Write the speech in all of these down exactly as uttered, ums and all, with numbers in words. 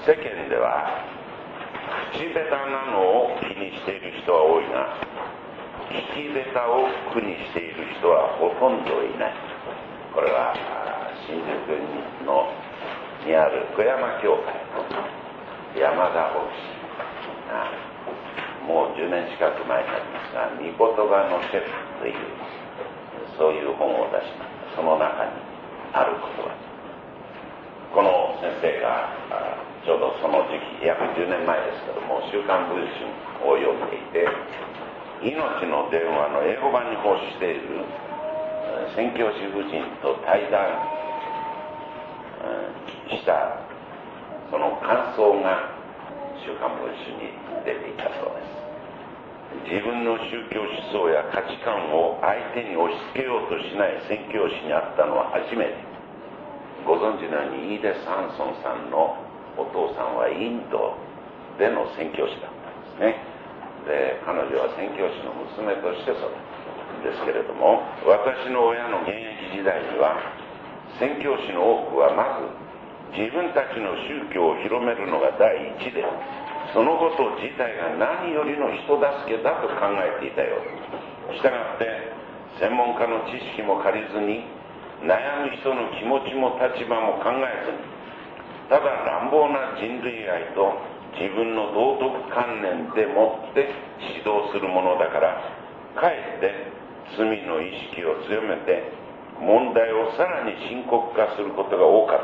世間では口下手なのを気にしている人は多いが、聞き下手を苦にしている人はほとんどいない。これは新宿のにある小山教会の山田牧師が、もうじゅうねん近く前になりますが、御言葉のシェフというそういう本を出しました。その中にある言葉、この先生がちょうどその時期、約じゅうねんまえですけども、週刊文春を読んでいて、命の電話の英語版に奉仕している宣教師夫人と対談したその感想が週刊文春に出ていたそうです。自分の宗教思想や価値観を相手に押し付けようとしない宣教師に会ったのは初めて。ご存知のようにイーデ・サンソンさんのお父さんはインドでの宣教師だったんですね。で、彼女は宣教師の娘として育ったんですけれども、私の親の現役時代には宣教師の多くはまず自分たちの宗教を広めるのが第一で、そのこと自体が何よりの人助けだと考えていたようです。したがって専門家の知識も借りずに、悩む人の気持ちも立場も考えずに、ただ乱暴な人類愛と自分の道徳観念でもって指導するものだから、かえって罪の意識を強めて問題をさらに深刻化することが多かった。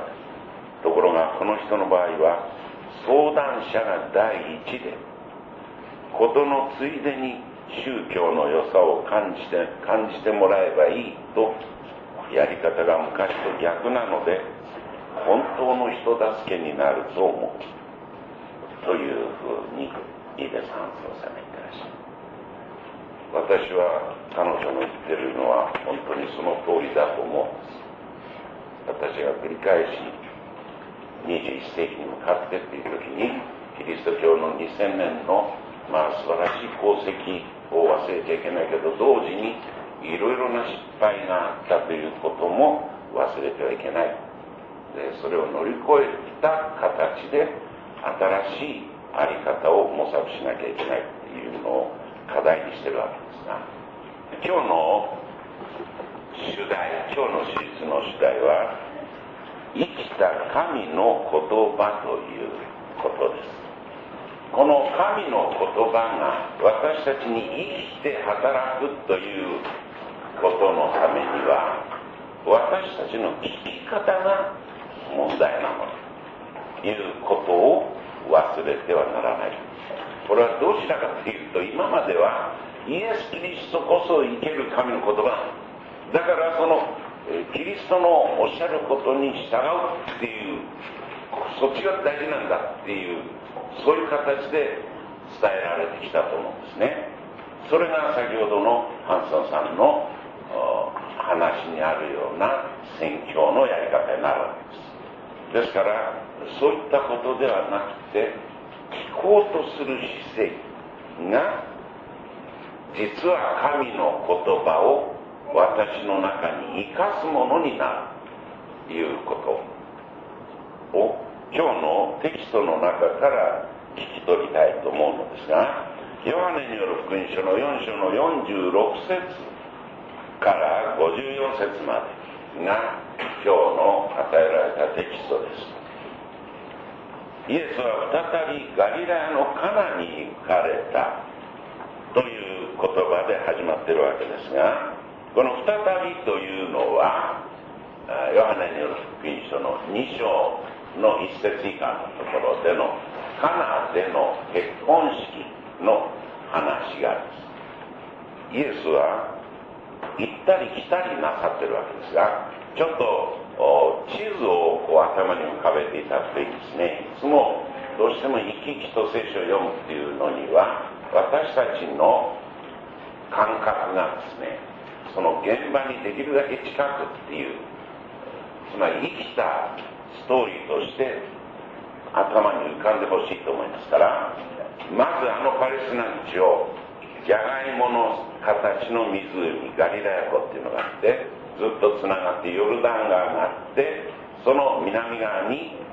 ところがこの人の場合は、相談者が第一で、事のついでに宗教の良さを感じて感じてもらえばいいと、やり方が昔と逆なので本当の人助けになると思うというふうにイーデ・サンソンさんが言ってらっしゃる。私は彼女の言ってるのは本当にその通りだと思うんです。私が繰り返しにじゅういっ世紀に向かってっていう時に、キリスト教のにせんねんのまあ素晴らしい功績を忘れちゃいけないけど、同時にいろいろな失敗があったということも忘れてはいけない。で、それを乗り越えた形で新しいあり方を模索しなきゃいけないっていうのを課題にしてるわけですが、今日の主題、今日の史実の主題は、生きた神の言葉ということです。この神の言葉が私たちに生きて働くということのためには、私たちの聞き方が問題なのということを忘れてはならない。これはどうしたかというと、今まではイエス・キリストこそ生ける神の言葉だから、そのキリストのおっしゃることに従うっていう、そっちが大事なんだっていう、そういう形で伝えられてきたと思うんですね。それが先ほどのハンソンさんの話にあるような宣教のやり方になるわけです。ですからそういったことではなくて、聞こうとする姿勢が実は神の言葉を私の中に生かすものになるということを今日のテキストの中から聞き取りたいと思うのですが、ヨハネによる福音書のよん章のよんじゅうろく節からごじゅうよん節までが今日の与えられたテキストです。イエスは再びガリラヤのカナに行かれたという言葉で始まっているわけですが、この再びというのはヨハネによる福音書のに章のいち節以下のところでのカナでの結婚式の話があります。イエスは行ったり来たりなさってるわけですが、ちょっと地図をこう頭に浮かべていただくといいですね。いつもどうしても生き生きと聖書を読むっていうのには、私たちの感覚がですね、その現場にできるだけ近くっていう、つまり生きたストーリーとして頭に浮かんでほしいと思いますから、まずあのパレスチナの地をじゃがいもの形の湖、ガリラヤ湖っていうのがあって、ずっとつながってヨルダン川があって、その南側に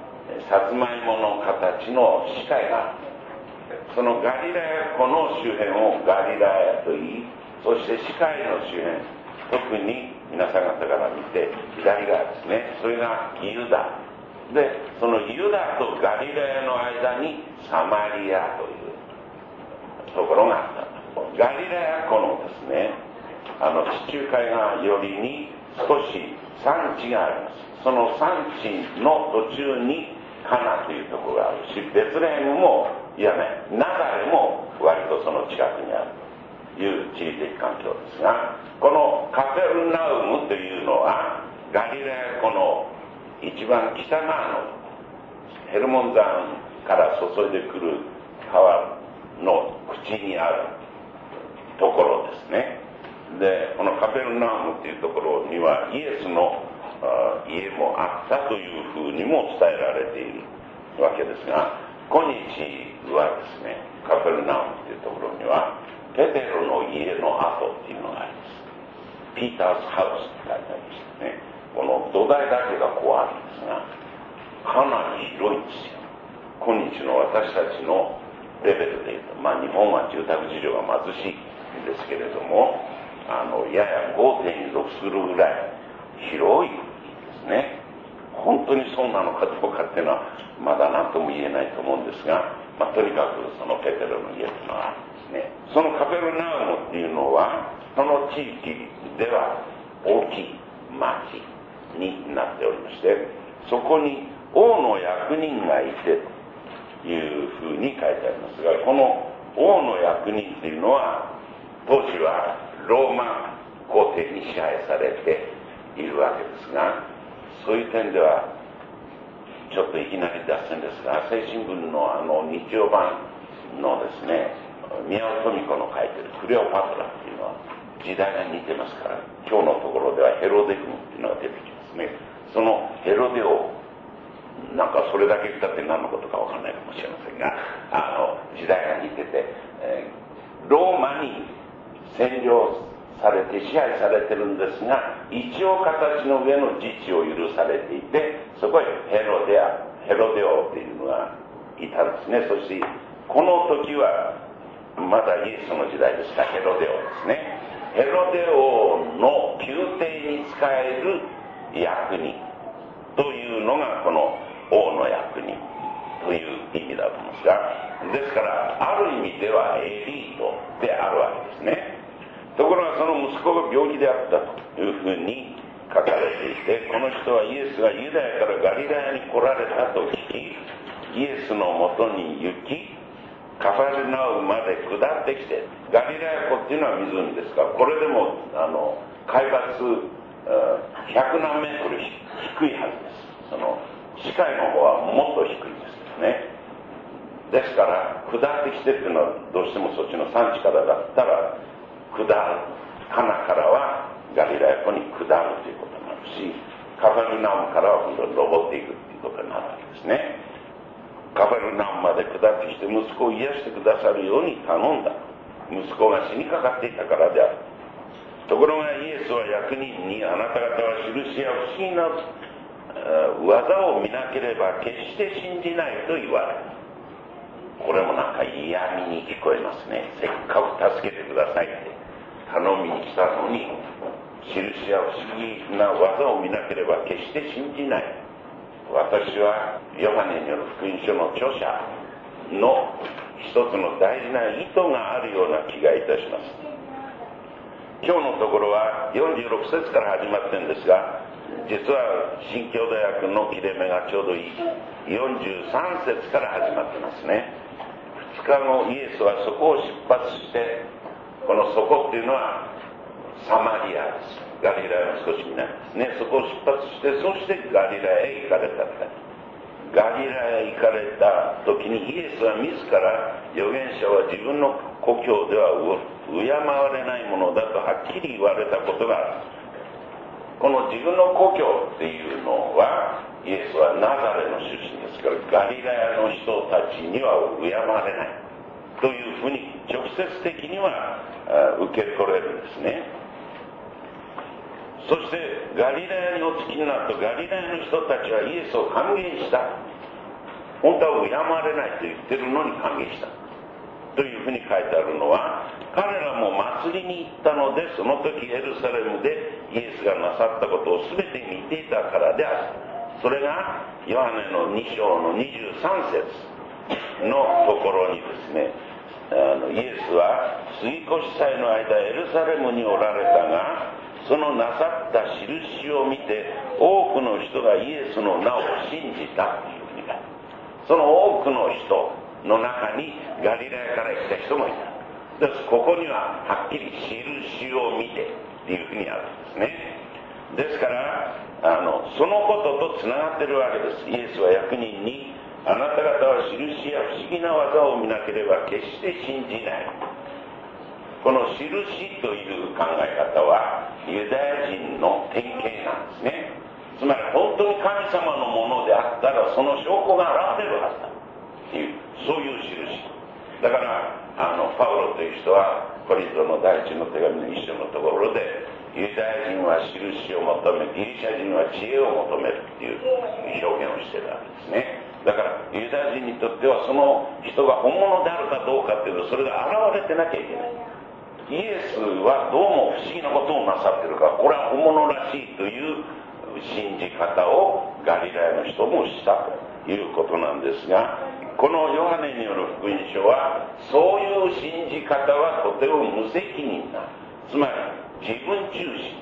さつまいもの形の死海がある。そのガリラヤ湖の周辺をガリラヤと言い、そして死海の周辺、特に皆さん方から見て左側ですね、それがユダで、そのユダとガリラヤの間にサマリアというところがあった。ガリラヤ湖のですね、あの地中海側よりに少し山地があります。その山地の途中にカナというところがあるし、ベツレヘムもいやね、ナザレも割とその近くにあるという地理的環境ですが、このカペルナウムというのはガリラヤ湖の一番北側のヘルモン山から注いでくる川の口にあるところですね。で、このカペルナウムというところにはイエスの家もあったというふうにも伝えられているわけですが、今日はですね、カペルナウムというところにはペテロの家の跡っていうのがあります。ピーターズハウスって書いてありましてね、この土台だけがこうあるんですが、かなり広いんですよ。今日の私たちのレベルでいうと、まあ日本は住宅事情が貧しいんですけれども、あのやや ごてんろく するぐらい広いですね。本当にそうなのかどうかっていうのはまだ何とも言えないと思うんですが、まあ、とにかくそのペテロの家というのがあるんですね。そのカペルナウムっていうのはその地域では大きい町になっておりまして、そこに王の役人がいてというふうに書いてありますが、この王の役人っていうのは当時はローマ皇帝に支配されているわけですが、そういう点ではちょっといきなり脱線ですが、朝日新聞のあの日曜版のですね、宮尾富子の書いてるクレオパトラっていうのは時代が似てますから、今日のところではヘロデ軍っていうのが出てきますね。そのヘロデをなんかそれだけ言ったって何のことかわかんないかもしれませんが、あの時代が似てて、えー、ローマに占領されて支配されてるんですが、一応形の上の自治を許されていて、そこへヘロデアヘロデ王っていうのがいたんですね。そしてこの時はまだイエスの時代ですが、ヘロデ王ですね。ヘロデ王の宮廷に仕える役人というのがこの王の役人という意味だと思うんですが、ですからある意味ではエリートであるわけですね。ところがその息子が病気であったというふうに書かれていて、この人はイエスがユダヤからガリラヤに来られたと聞き、イエスのもとに行き、カファルナウムまで下ってきて、ガリラヤ湖っていうのは湖ですから、これでもあの海抜ひゃくなんメートル低いはずです。その視界の方はもっと低いんですけどね。ですから下ってきてっていうのはどうしてもそっちの山地からだったら下る、カナからはガリラヤ湖に下るということになるし、カファルナウムからは今度登っていくということになるわけですね。カファルナウムまで下ってきて息子を癒してくださるように頼んだ。息子が死にかかっていたからである。ところがイエスは役人に、あなた方は印や不思議な技を見なければ決して信じないと言われる。これもなんか嫌味に聞こえますね。せっかく助けてくださいって頼みに来たのに、印や不思議な技を見なければ決して信じない。私はヨハネによる福音書の著者の一つの大事な意図があるような気がいたします。今日のところはよんじゅうろく節から始まってるんですが、実は新教大学の切れ目がちょうどいいよんじゅうさん節から始まってますね。ふつかごイエスはそこを出発して、このそこっていうのはサマリアです。ガリラヤの少し南ですね。そこを出発して、そしてガリラヤへ行かれた。ガリラヤへ行かれた時にイエスは自ら預言者は自分の故郷では敬われないものだとはっきり言われたことがある。この自分の故郷っていうのは、イエスはナザレの出身ですから、ガリラヤの人たちには敬われないというふうに直接的には受け取れるんですね。そしてガリラヤにお着きになると、ガリラヤの人たちはイエスを歓迎した。 本当は敬われないと言ってるのに感激したというふうに書いてあるのは、彼らも祭りに行ったので、その時エルサレムでイエスがなさったことを全て見ていたからである。それがヨハネのに章のにじゅうさん節のところにですね、あのイエスは杉越祭の間エルサレムにおられたが、そのなさった印を見て多くの人がイエスの名を信じたというふうに書いてある。その多くの人の中にガリラヤから来た人もいた。です。ここにははっきり印を見てっていうふうにあるんですね。ですからあのそのこととつながってるわけです。イエスは役人に、あなた方は印や不思議な技を見なければ決して信じない。この印という考え方はユダヤ人の典型なんですね。つまり本当に神様のものであったらその証拠が現れるはずだっていう、そういう印だから、あのパウロという人はコリントの第一の手紙の一章のところで、ユダヤ人は印を求め、ギリシャ人は知恵を求めるっていう表現をしているわけですね。だからユダヤ人にとってはその人が本物であるかどうかっていうと、それが現れてなきゃいけない。イエスはどうも不思議なことをなさってるから、これは本物らしいという信じ方をガリラヤの人もしたということなんですが、このヨハネによる福音書はそういう信じ方はとても無責任な、つまり自分中心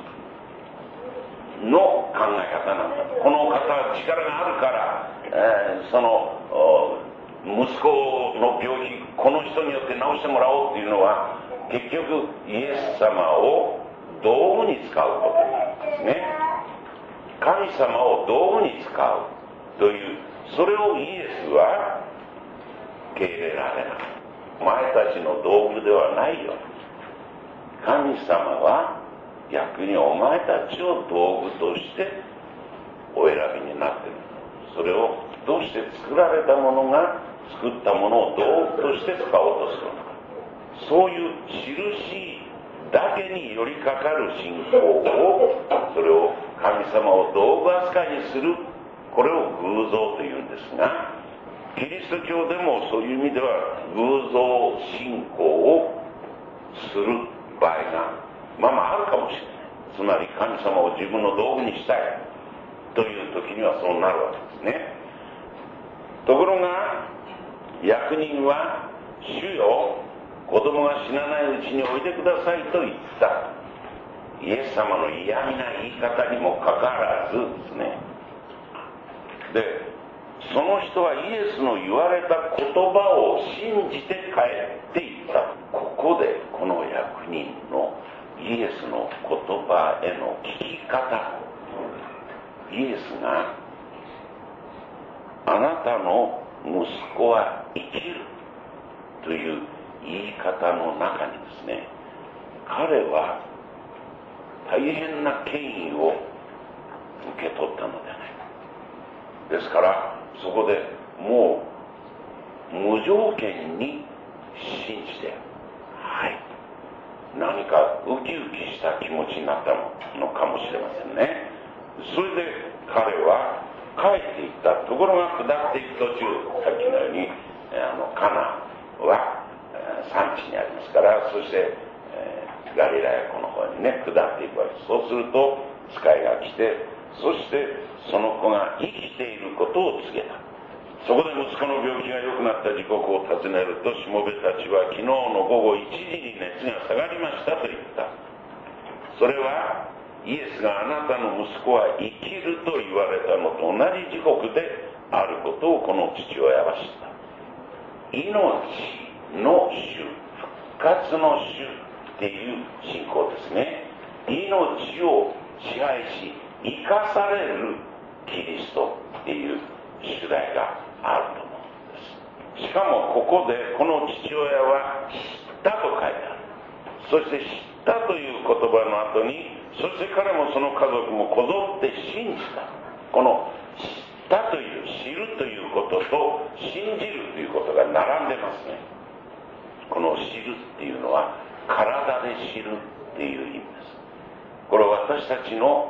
の考え方なんだ。この方は力があるから、えー、その息子の病気この人によって治してもらおうっていうのは、結局イエス様を道具に使うことなんですね。神様を道具に使うという、それをイエスは受け入れられない。お前たちの道具ではないよ。神様は逆にお前たちを道具としてお選びになっている。それをどうして作られたものが作ったものを道具として使おうとするのか。そういう印だけに寄りかかる信仰を、それを神様を道具扱いにする、これを偶像というんですが、キリスト教でもそういう意味では偶像信仰をする場合がまあまああるかもしれない。つまり神様を自分の道具にしたいという時にはそうなるわけですね。ところが役人は、主よ、子供が死なないうちにおいでくださいと言った。イエス様の嫌味な言い方にもかかわらずですね。で、その人はイエスの言われた言葉を信じて帰っていった。ここでこの役人のイエスの言葉への聞き方、イエスがあなたの息子は生きるという言い方の中にですね、彼は大変な権威を受け取ったのではないか。ですからそこでもう無条件に信じて、はい、何かウキウキした気持ちになったのかもしれませんね。それで彼は帰っていった。ところが下っていく途中、さっきのようにあのカナは産地にありますから、そして、えー、ガリラヤ湖の方にね下っていくわけです。そうすると使いが来て、そしてその子が生きていることを告げた。そこで息子の病気が良くなった時刻を尋ねると、しもべたちは昨日の午後いちじに熱が下がりましたと言った。それはイエスがあなたの息子は生きると言われたのと同じ時刻であることをこの父親は知った。命の主、復活の主っていう信仰ですね。命を支配し生かされるキリストっていう主題があると思うんです。しかもここでこの父親は知ったと書いてある。そして知ったという言葉の後に、そして彼もその家族もこぞって信じた。この知ったという、知るということと信じるということが並んでますね。この知るっていうのは体で知るっていう意味です。これは私たちの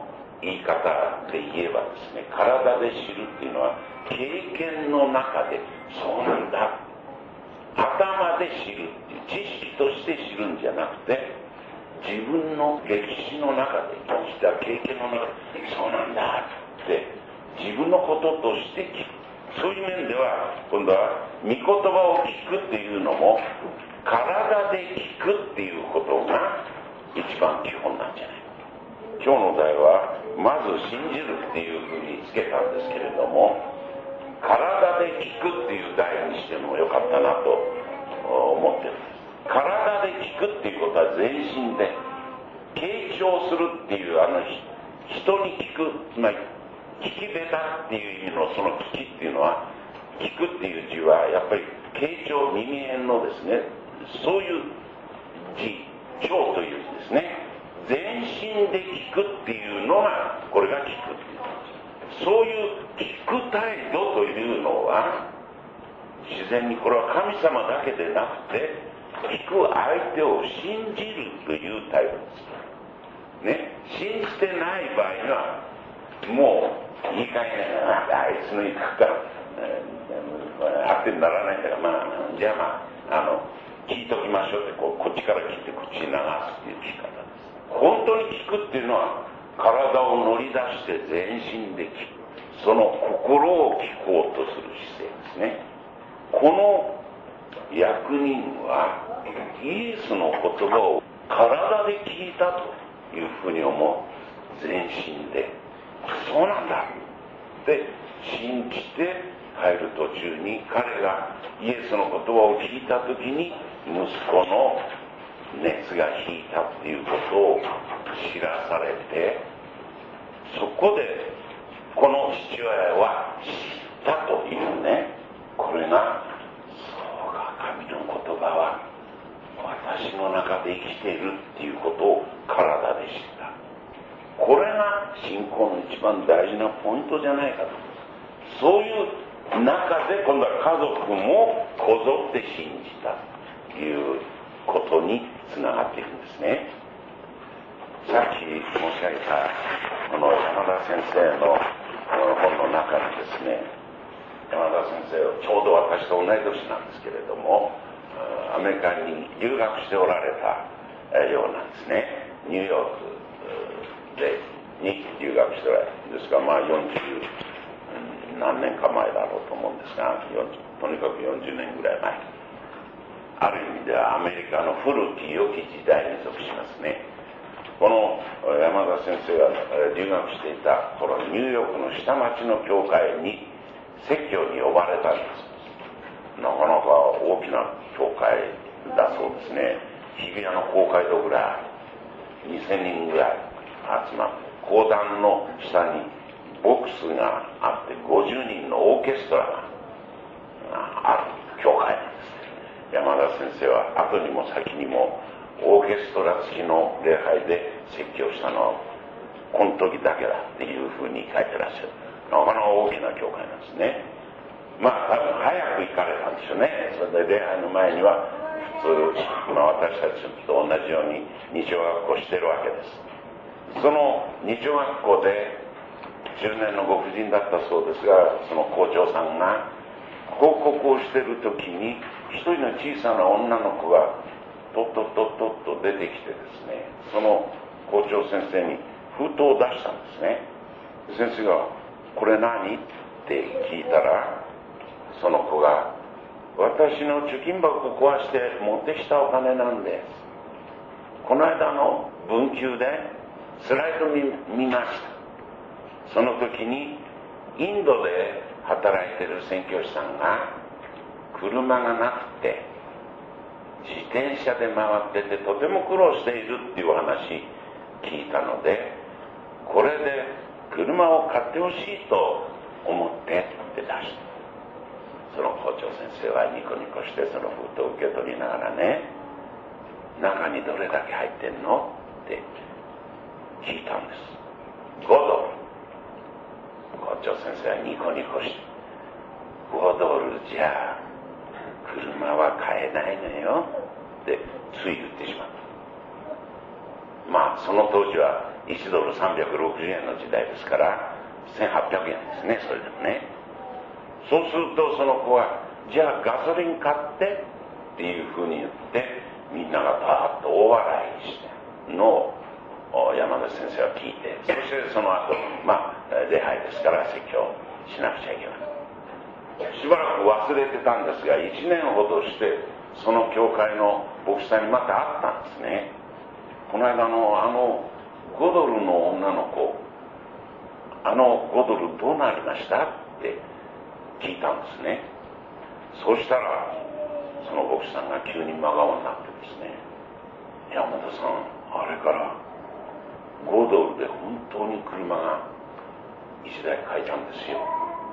言い方で言えばですね、体で知るっていうのは経験の中でそうなんだ、頭で知るっていう知識として知るんじゃなくて、自分の歴史の中で生きた経験の中でそうなんだって自分のこととして聞く。そういう面では今度は御言葉を聞くっていうのも体で聞くっていうことが一番基本なんじゃないか。今日の題はまず信じるっていうふうにつけたんですけれども、体で聞くっていう題にしてもよかったなと思ってるんです。体で聞くっていうことは全身で傾聴するっていう、あの人に聞く、つまり聞きべたっていう意味のその聞きっていうのは、聞くっていう字はやっぱり傾聴、耳辺のですね、そういう字、聴という字ですね。全身で聞くっていうのが、これが聞くっていう。そういう聞く態度というのは自然に、これは神様だけでなくて聞く相手を信じるという態度ですね。信じてない場合にはもう言い換えないな、あいつの言い方あってにならないんだから、まあじゃあまああの聞いときましょうって、こうこっちから聞いてこっちに流すっていう聞き方です。本当に聞くっていうのは体を乗り出して全身で聞く、その心を聞こうとする姿勢ですね。この役人はイエスの言葉を体で聞いたというふうに思う。全身でそうなんだって信じて入る途中に、彼がイエスの言葉を聞いた時に息子の熱が引いたっていうことを知らされて、そこでこの父親は知ったというね、これがそうか、神の言葉は私の中で生きているっていうことを体で知った。これが信仰の一番大事なポイントじゃないかと。そういう中で今度は家族もこぞって信じたということにつながっていくんですね。さっき申し上げたこの山田先生の本の中にですね、山田先生はちょうど私と同い年なんですけれども、アメリカに留学しておられたようなんですね。ニューヨークでに留学しておられるんですが、まあよんじゅう何年か前だろうと思うんですが、とにかくよんじゅうねんぐらい前、ある意味ではアメリカの古き良き時代に属しますね。この山田先生が留学していた頃、ニューヨークの下町の教会に説教に呼ばれたんです。なかなか大きな教会だそうですね。日比谷の公会堂ぐらいにせんにんぐらい集まって、講談の下にボックスがあってごじゅうにんのオーケストラがある教会なんです。山田先生は後にも先にもオーケストラ付きの礼拝で説教したのはこの時だけだっていうふうに書いてらっしゃる。なかなか大きな教会なんですね。まあ多分早く行かれたんでしょうね。それで礼拝の前には普通、まあ、私たちと同じように日曜学校してるわけです。その日曜学校でじゅうねんのご婦人だったそうですが、その校長さんが報告をしている時に一人の小さな女の子がとっとっとっとっと出てきてですね、その校長先生に封筒を出したんですね。先生がこれ何って聞いたら、その子が私の貯金箱を壊して持ってきたお金なんです。この間の文久でスライド見、見ました。その時にインドで働いてる宣教師さんが車がなくて自転車で回っててとても苦労しているっていうお話聞いたので、これで車を買ってほしいと思ってって出した。その校長先生はニコニコしてその封筒を受け取りながらね、中にどれだけ入ってんのって聞いたんです。ごドル。校長先生はニコニコして、ごドルじゃ車は買えないのよってつい言ってしまった。まあその当時はいちドルさんびゃくろくじゅうえんの時代ですからせんはっぴゃくえんですね。それでもね、そうするとその子はじゃあガソリン買ってっていうふうに言ってみんながバーッと大笑いしてのを山田先生は聞いて、そしてその後まあ礼拝ですから説教しなくちゃいけない。しばらく忘れてたんですがいちねんほどしてその教会の牧師さんにまた会ったんですね。この間のあのごドルの女の子、あのごドルどうなりましたって聞いたんですね。そうしたらその牧師さんが急に真顔になってですね、山田さん、あれからごドルで本当に車がいちだい買えたんですよ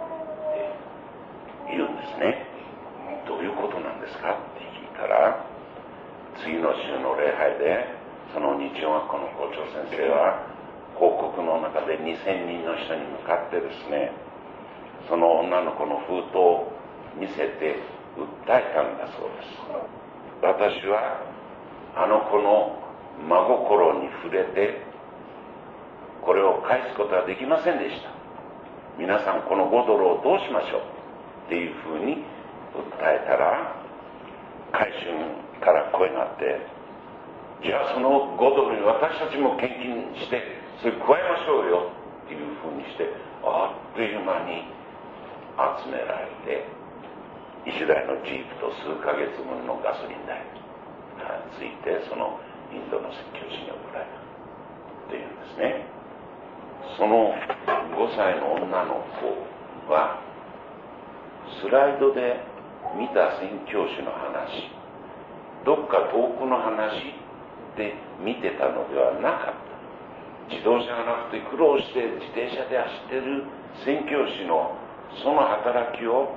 って言うんですね。どういうことなんですかって聞いたら、次の週の礼拝でその日曜学校の校長先生は報告の中でにせんにんの人に向かってですね、その女の子の封筒を見せて訴えたんだそうです。私はあの子の真心に触れてこれを返すことはできませんでした。皆さんこのごドルをどうしましょうっていうふうに訴えたら、回収から声があって、じゃあそのごドルに私たちも献金してそれ加えましょうよっていうふうにして、あっという間に集められていちだいのジープと数ヶ月分のガソリン代がついて、そのインドの宣教師に送られたっていうんですね。そのごさいの女の子はスライドで見た宣教師の話、どっか遠くの話で見てたのではなかった。自動車がなくて苦労して自転車で走ってる宣教師のその働きを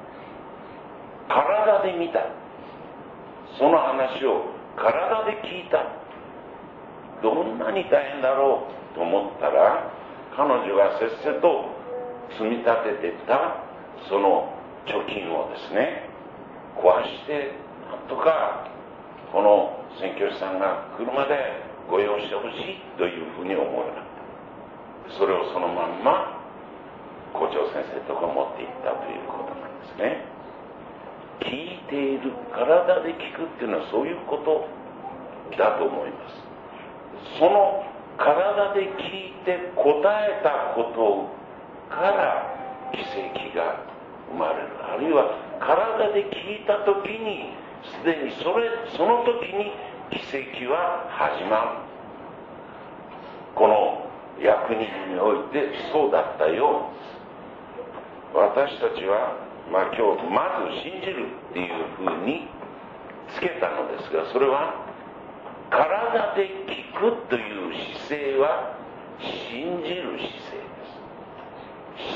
体で見た。その話を体で聞いた。どんなに大変だろうと思ったら、彼女はせっせと積み立ててたその貯金をですね壊して、なんとかこの宣教師さんが車でご用意してほしいというふうに思うようになった。それをそのまんま校長先生とか持っていったということなんですね。聞いている、体で聞くっていうのはそういうことだと思います。その体で聞いて答えたことから奇跡が生まれる。あるいは体で聞いた時にすでにそれその時に奇跡は始まる。この役人においてそうだったようです。私たちは、まあ、今日まず信じるっていうふうにつけたのですが、それは体で聞くという姿勢は信じる姿勢です。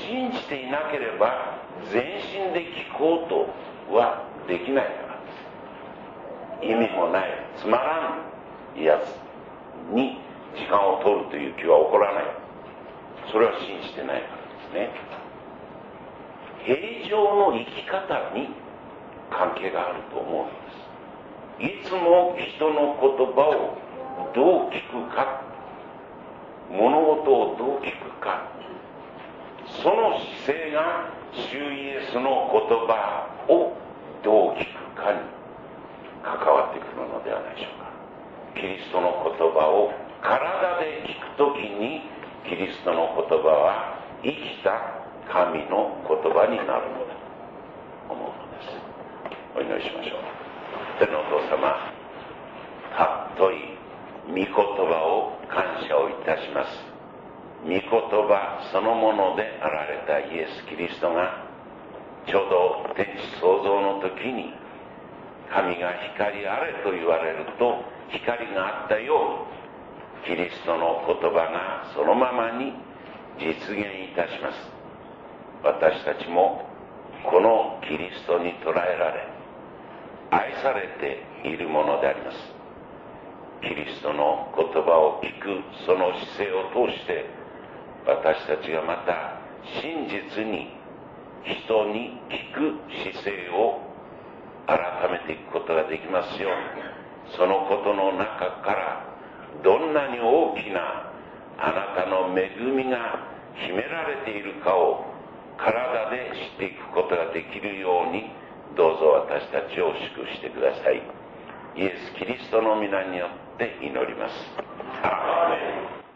信じていなければ全身で聞こうとはできないからです。意味もないつまらんやつに時間を取るという気は起こらない。それは信じてないからですね。平常の生き方に関係があると思うんです。いつも人の言葉をどう聞くか、物事をどう聞くか、その姿勢が主イエスの言葉をどう聞くかに関わってくるのではないでしょうか。キリストの言葉を体で聞くときに、キリストの言葉は生きた神の言葉になるのだと思うのです。お祈りしましょう。天のお父様、たっとい御言葉を感謝をいたします。御言葉そのものであられたイエス・キリストがちょうど天地創造の時に神が光あれと言われると光があったよう、キリストの言葉がそのままに実現いたします。私たちもこのキリストに捉えられ愛されているものであります。キリストの言葉を聞くその姿勢を通して私たちがまた真実に人に聞く姿勢を改めていくことができますように、そのことの中からどんなに大きなあなたの恵みが秘められているかを体で知っていくことができるように、どうぞ私たちを祝福してください。イエス・キリストの皆によって祈ります。アーメン。